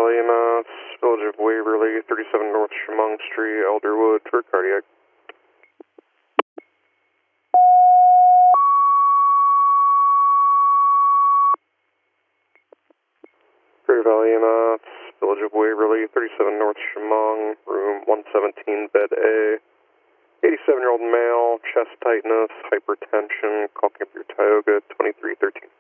Valley, Mass, Village of Waverly, 37 North Chemung Street, Elderwood, for cardiac. Greater Valley, Mass, Village of Waverly, 37 North Chemung, room 117, bed A. 87-year-old male, chest tightness, hypertension, call Camp your Tioga, 2313.